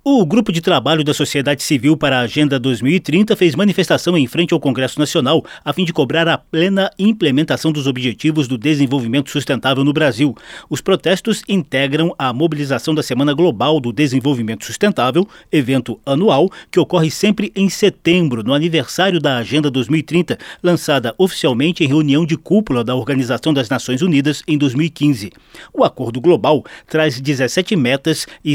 O Grupo de Trabalho da Sociedade Civil para a Agenda 2030 fez manifestação em frente ao Congresso Nacional a fim de cobrar a plena implementação dos Objetivos do Desenvolvimento Sustentável no Brasil. Os protestos integram a mobilização da Semana Global do Desenvolvimento Sustentável, evento anual que ocorre sempre em setembro, no aniversário da Agenda 2030, lançada oficialmente em reunião de cúpula da Organização das Nações Unidas em 2015. O Acordo Global traz 17 metas e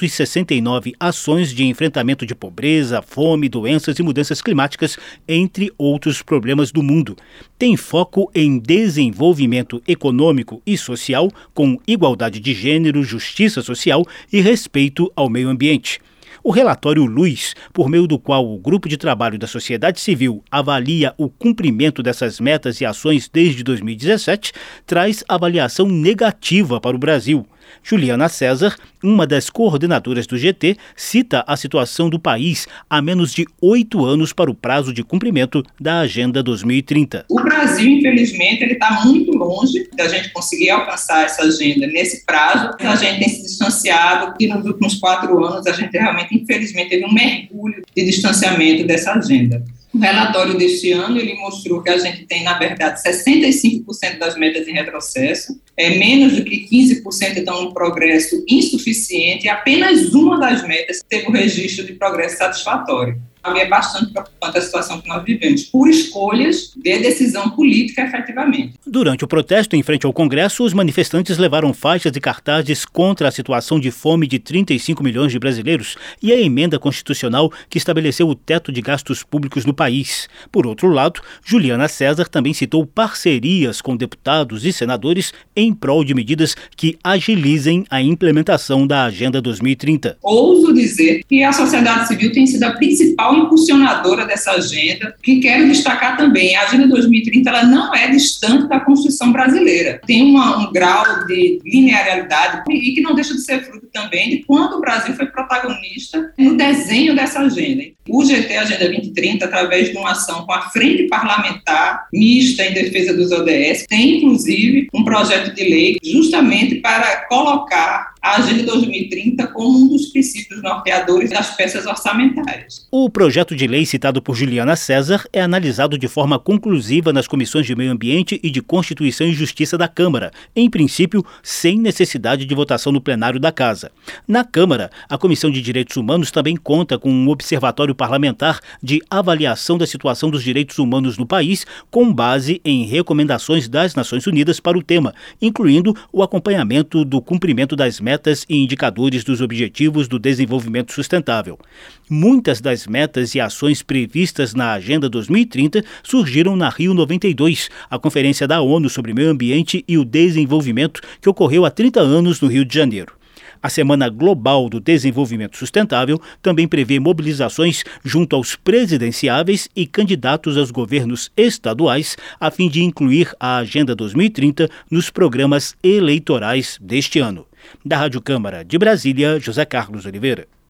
169 ações de enfrentamento de pobreza, fome, doenças e mudanças climáticas, entre outros problemas do mundo. Tem foco em desenvolvimento econômico e social, com igualdade de gênero, justiça social e respeito ao meio ambiente. O relatório Luz, por meio do qual o Grupo de Trabalho da Sociedade Civil avalia o cumprimento dessas metas e ações desde 2017, traz avaliação negativa para o Brasil. Juliana César, uma das coordenadoras do GT, cita a situação do país há menos de 8 anos para o prazo de cumprimento da Agenda 2030. O Brasil, infelizmente, ele está muito longe da gente conseguir alcançar essa agenda nesse prazo. A gente tem se distanciado e nos últimos 4 anos a gente realmente, infelizmente, teve um mergulho de distanciamento dessa agenda. O relatório deste ano, ele mostrou que a gente tem, na verdade, 65% das metas em retrocesso, menos do que 15% estão em progresso insuficiente e apenas uma das metas teve o registro de progresso satisfatório. É bastante preocupante a situação que nós vivemos, por escolhas de decisão política, efetivamente. Durante o protesto em frente ao Congresso, os manifestantes levaram faixas e cartazes contra a situação de fome de 35 milhões de brasileiros e a emenda constitucional que estabeleceu o teto de gastos públicos no país. Por outro lado, Juliana César também citou parcerias com deputados e senadores em prol de medidas que agilizem a implementação da Agenda 2030. Ouso dizer que a sociedade civil tem sido a principal impulsionadora dessa agenda, que quero destacar também, a Agenda 2030 ela não é distante da Constituição brasileira. Tem um grau de linearidade e que não deixa de ser fruto também de quando o Brasil foi protagonista no desenho dessa agenda. O GT Agenda 2030, através de uma ação com a Frente Parlamentar Mista em Defesa dos ODS, tem inclusive um projeto de lei justamente para colocar a Agenda 2030 como um dos princípios norteadores das peças orçamentárias. O projeto de lei citado por Juliana César é analisado de forma conclusiva nas comissões de Meio Ambiente e de Constituição e Justiça da Câmara, em princípio, sem necessidade de votação no plenário da Casa. Na Câmara, a Comissão de Direitos Humanos também conta com um observatório parlamentar de avaliação da situação dos direitos humanos no país, com base em recomendações das Nações Unidas para o tema, incluindo o acompanhamento do cumprimento das metas e indicadores dos Objetivos do Desenvolvimento Sustentável. Muitas das metas e ações previstas na Agenda 2030 surgiram na Rio 92, a Conferência da ONU sobre Meio Ambiente e o Desenvolvimento, que ocorreu há 30 anos no Rio de Janeiro. A Semana Global do Desenvolvimento Sustentável também prevê mobilizações junto aos presidenciáveis e candidatos aos governos estaduais, a fim de incluir a Agenda 2030 nos programas eleitorais deste ano. Da Rádio Câmara de Brasília, José Carlos Oliveira.